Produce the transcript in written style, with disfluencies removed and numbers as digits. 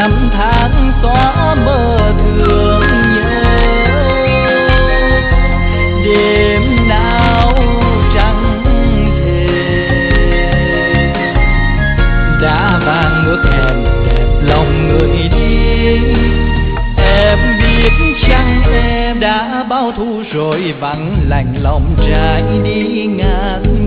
năm tháng xóa mơ thương nhớ. Đêm nào trăng thề đã vang ước hẹn đẹp lòng người đi. Em biết chăng em đã bao thu rồi vắng lạnh lòng trai đi ngang